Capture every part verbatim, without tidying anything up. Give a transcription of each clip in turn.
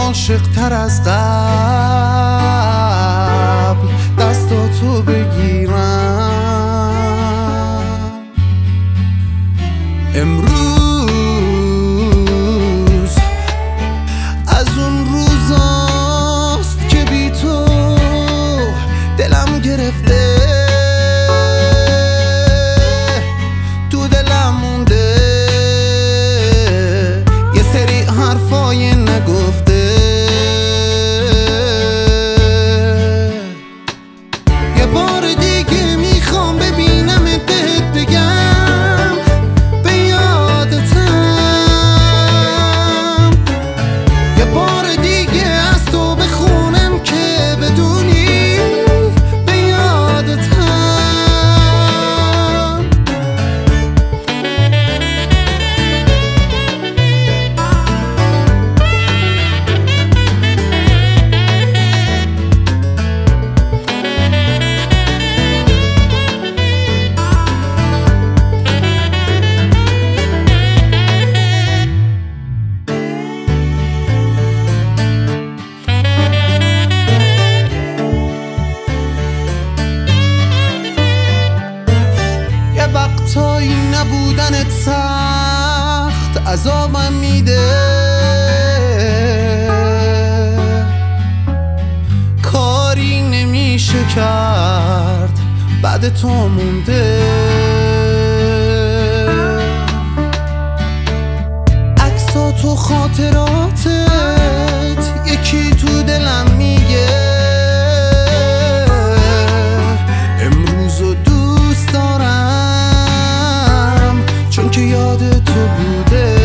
عاشق تر از قبل دستاتو بگیرم. امروز از اون روزاست که بی تو دلم گرفته، تو دلم مونده یه سری حرفای نگفته. یه بار دیگه میخوام ببینم بهت بگم به یادتم. یه بار دیگه از تو بخونم که بدونی به یادتم. وقتایی نبودنت سخت عذابم میده، کاری نمیشه کرد بعد تو مونده. عکسات و خاطراتت یکی تو دلم میگه امروزو دوست دارم چون که یاد تو بوده.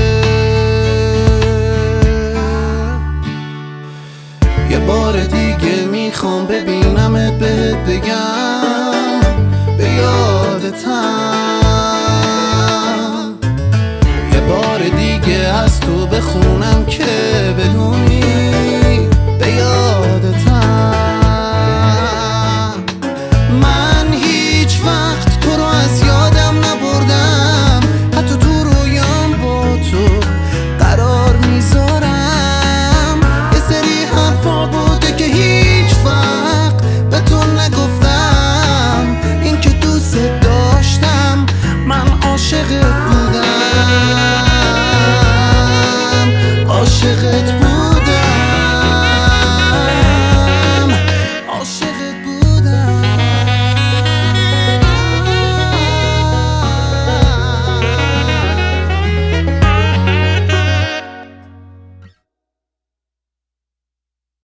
یه بار دیگه میخوام ببینمت بهت بگم به یادتم.